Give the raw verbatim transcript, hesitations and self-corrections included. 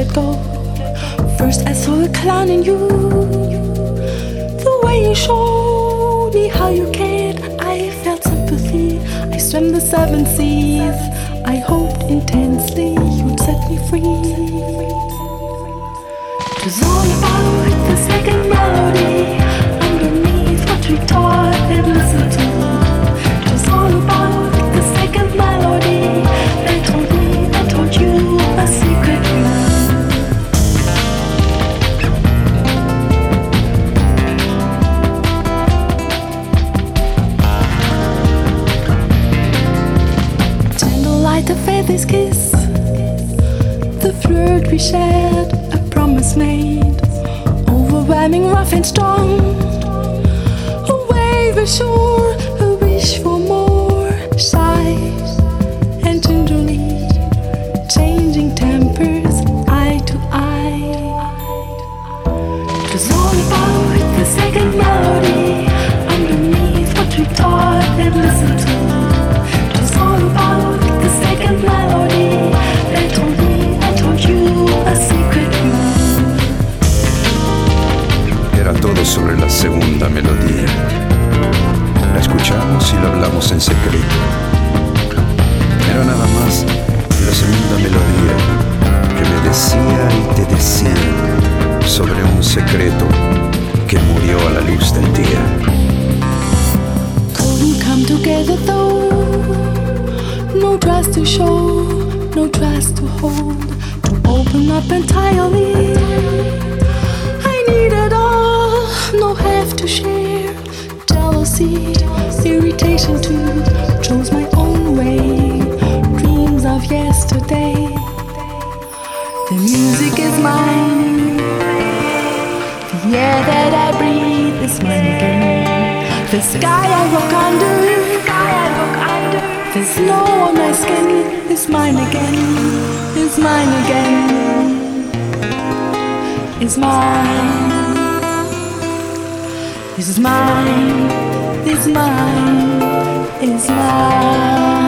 let go. First I saw a clown in you, the way you showed me how you cared. I felt sympathy, I swam the seven seas. I hoped intensely you'd set me free. It was all about the second melody underneath what we taught and listened to. It was all about the second melody that told me, that told you a secret the faithless kiss, the flirt we shared, a promise made, overwhelming, rough and strong, a wave ashore, a wish for more, shy and tenderly, changing tempers, eye to eye. It was all about the second melody, underneath what we taught and listened to. It was all about the second melody that told me, that told you a secret love. Era todo sobre la segunda melodía. La escuchamos y la hablamos en secreto. Era nada más la segunda melodía que me decía y te decía sobre un secreto que murió a la luz del día. Couldn't come together though. No trust to show, no trust to hold, to open up entirely. I need it all, no have to share. Jealousy, irritation too, chose my own way. Dreams of yesterday. The music is mine, the air that I breathe is mine again. The sky I walk under, the snow on my skin is mine again, is mine again, is mine, is mine, is mine, is mine.